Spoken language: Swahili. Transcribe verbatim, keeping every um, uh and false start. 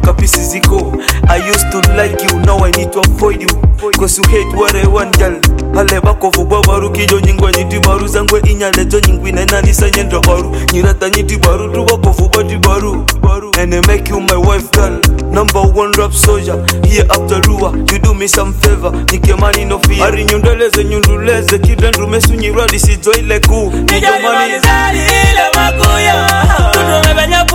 makapisi ziko. I used to like you, now I need to avoid you, cause you hate what I want, girl. Hale bako fugwa baru kijo nyingwa nyiti baru. Zangwe inyale jo nyingwi na nani sa nyendra baru. Nyirata nyiti baru, tuwa kofu bati baru. And I make you my wife, girl. Number one rap soldier, here after Rua. You do me some favor, nike mani no fear. Ari nyundaleze nyunduleze, kidendru mesu nyiradi si joy leku. Nijali mani zali ile makuya, tutu mebenya